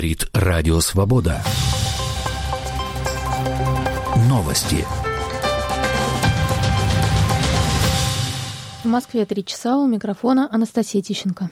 Говорит Радио Свобода. Новости. В Москве 3 часа, у микрофона Анастасия Тищенко.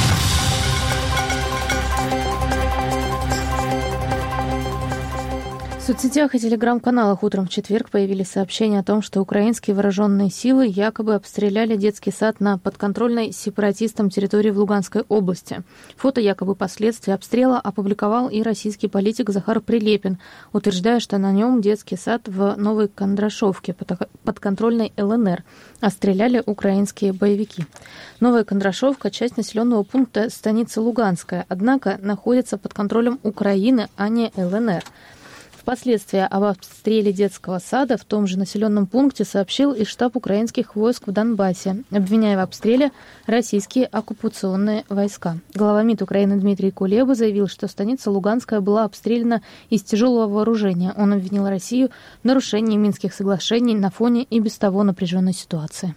В соцсетях и телеграм-каналах утром в четверг появились сообщения о том, что украинские вооруженные силы якобы обстреляли детский сад на подконтрольной сепаратистам территории в Луганской области. Фото якобы последствий обстрела опубликовал и российский политик Захар Прилепин, утверждая, что на нем детский сад в Новой Кондрашовке, подконтрольной ЛНР, а стреляли украинские боевики. Новая Кондрашовка – часть населенного пункта станицы Луганская, однако находится под контролем Украины, а не ЛНР. Впоследствии об обстреле детского сада в том же населенном пункте сообщил и штаб украинских войск в Донбассе, обвиняя в обстреле российские оккупационные войска. Глава МИД Украины Дмитрий Кулеба заявил, что станица Луганская была обстреляна из тяжелого вооружения. Он обвинил Россию в нарушении Минских соглашений на фоне и без того напряженной ситуации.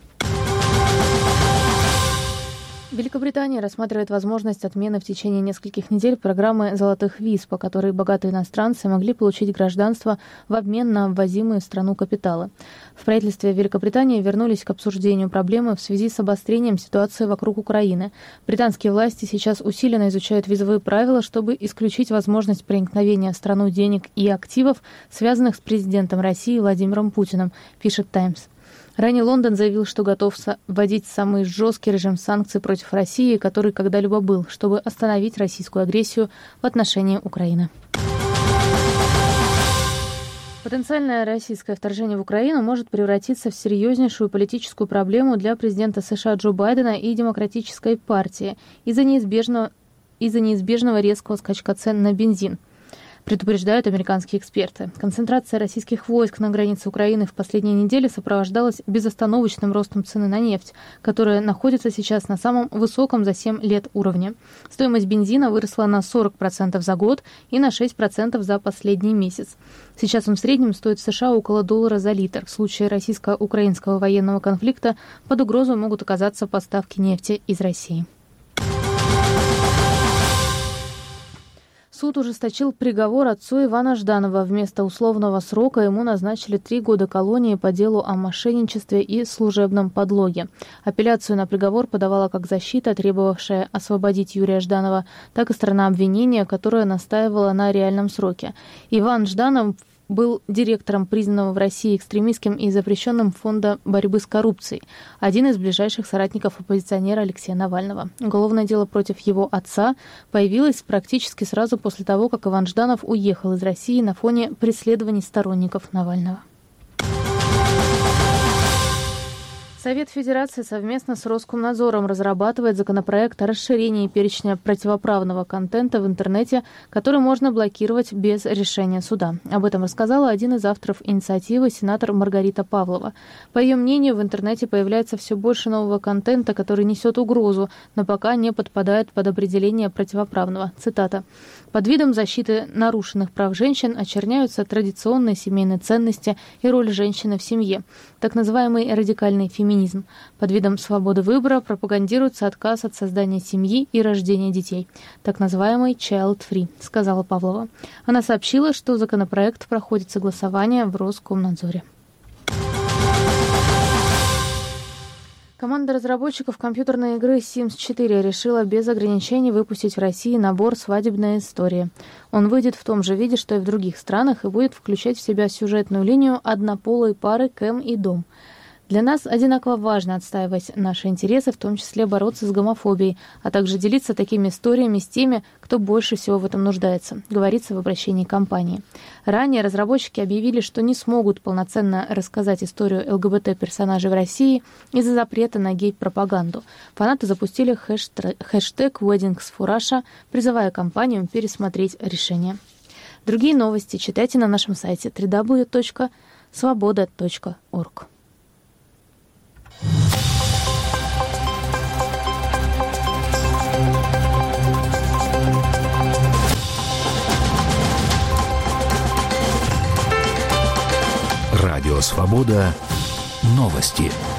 Великобритания рассматривает возможность отмены в течение нескольких недель программы «Золотых виз», по которой богатые иностранцы могли получить гражданство в обмен на ввозимые в страну капиталы. В правительстве Великобритании вернулись к обсуждению проблемы в связи с обострением ситуации вокруг Украины. Британские власти сейчас усиленно изучают визовые правила, чтобы исключить возможность проникновения в страну денег и активов, связанных с президентом России Владимиром Путиным, пишет «Таймс». Ранее Лондон заявил, что готов вводить самый жесткий режим санкций против России, который когда-либо был, чтобы остановить российскую агрессию в отношении Украины. Потенциальное российское вторжение в Украину может превратиться в серьезнейшую политическую проблему для президента США Джо Байдена и Демократической партии из-за неизбежного резкого скачка цен на бензин, предупреждают американские эксперты. Концентрация российских войск на границе Украины в последние недели сопровождалась безостановочным ростом цены на нефть, которая находится сейчас на самом высоком за 7 лет уровне. Стоимость бензина выросла на 40% за год и на 6% за последний месяц. Сейчас он в среднем стоит в США около $1 за литр. В случае российско-украинского военного конфликта под угрозу могут оказаться поставки нефти из России. Суд ужесточил приговор отцу Ивана Жданова. Вместо условного срока ему назначили 3 года колонии по делу о мошенничестве и служебном подлоге. Апелляцию на приговор подавала как защита, требовавшая освободить Юрия Жданова, так и сторона обвинения, которая настаивала на реальном сроке. Иван Жданов был директором признанного в России экстремистским и запрещенным фонда борьбы с коррупцией, один из ближайших соратников оппозиционера Алексея Навального. Уголовное дело против его отца появилось практически сразу после того, как Иван Жданов уехал из России на фоне преследований сторонников Навального. Совет Федерации совместно с Роскомнадзором разрабатывает законопроект о расширении перечня противоправного контента в интернете, который можно блокировать без решения суда. Об этом рассказала один из авторов инициативы, сенатор Маргарита Павлова. По ее мнению, в интернете появляется все больше нового контента, который несет угрозу, но пока не подпадает под определение противоправного. Цитата. «Под видом защиты нарушенных прав женщин очерняются традиционные семейные ценности и роль женщины в семье, так называемый радикальный феминизм. Под видом свободы выбора пропагандируется отказ от создания семьи и рождения детей, так называемый child-free», сказала Павлова. Она сообщила, что законопроект проходит согласование в Роскомнадзоре. Команда разработчиков компьютерной игры Sims 4 решила без ограничений выпустить в России набор «Свадебная история». Он выйдет в том же виде, что и в других странах, и будет включать в себя сюжетную линию однополой пары Кэм и Дом. Для нас одинаково важно отстаивать наши интересы, в том числе бороться с гомофобией, а также делиться такими историями с теми, кто больше всего в этом нуждается, говорится в обращении компании. Ранее разработчики объявили, что не смогут полноценно рассказать историю ЛГБТ-персонажей в России из-за запрета на гей-пропаганду. Фанаты запустили хэштег Weddings for Russia, призывая компанию пересмотреть решение. Другие новости читайте на нашем сайте www.svoboda.org. Радио Свобода. Новости.